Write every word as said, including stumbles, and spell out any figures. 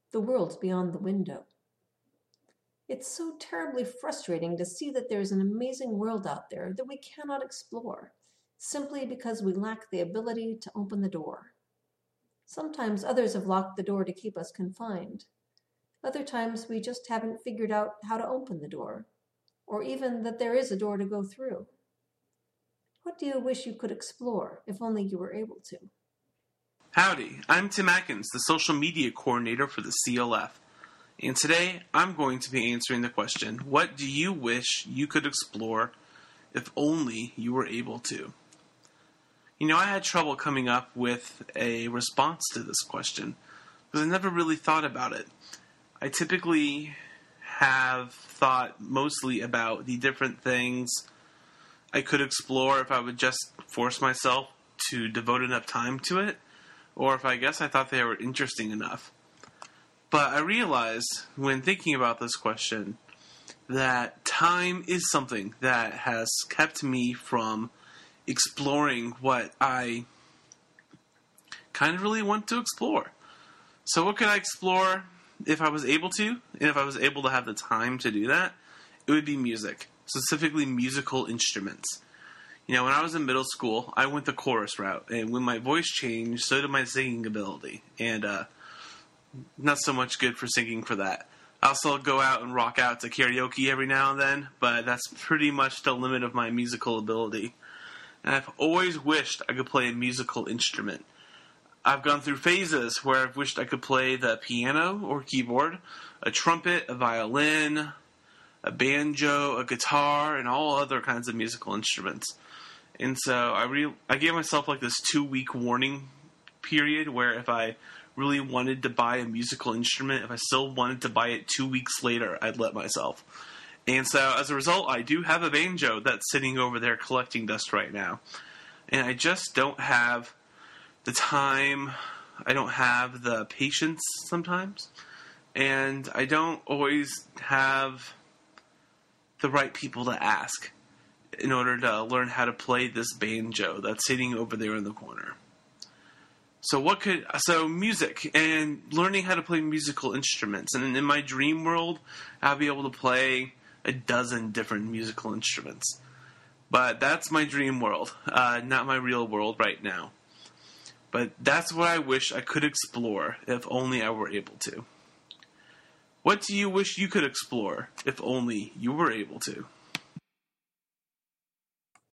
the world's beyond the window. It's so terribly frustrating to see that there's an amazing world out there that we cannot explore, simply because we lack the ability to open the door. Sometimes others have locked the door to keep us confined. Other times we just haven't figured out how to open the door, or even that there is a door to go through. What do you wish you could explore, if only you were able to? Howdy, I'm Tim Atkins, the social media coordinator for the C L F. And today, I'm going to be answering the question, what do you wish you could explore if only you were able to? You know, I had trouble coming up with a response to this question, because I never really thought about it. I typically have thought mostly about the different things I could explore if I would just force myself to devote enough time to it, or if I guess I thought they were interesting enough. But I realized when thinking about this question that time is something that has kept me from exploring what I kind of really want to explore. So what could I explore if I was able to? And if I was able to have the time to do that, it would be music, specifically musical instruments. You know, when I was in middle school, I went the chorus route, and when my voice changed, so did my singing ability. And, uh, not so much good for singing for that. I'll still go out and rock out to karaoke every now and then, but that's pretty much the limit of my musical ability. And I've always wished I could play a musical instrument. I've gone through phases where I've wished I could play the piano or keyboard, a trumpet, a violin, a banjo, a guitar, and all other kinds of musical instruments. And so I re- I gave myself like this two-week warning period where if I really wanted to buy a musical instrument, if I still wanted to buy it two weeks later, I'd let myself. And so as a result, I do have a banjo that's sitting over there collecting dust right now. And I just don't have the time, I don't have the patience sometimes, and I don't always have the right people to ask in order to learn how to play this banjo that's sitting over there in the corner. So what could, so music and learning how to play musical instruments. And in my dream world, I'll be able to play a dozen different musical instruments. But that's my dream world, uh, not my real world right now. But that's what I wish I could explore if only I were able to. What do you wish you could explore if only you were able to?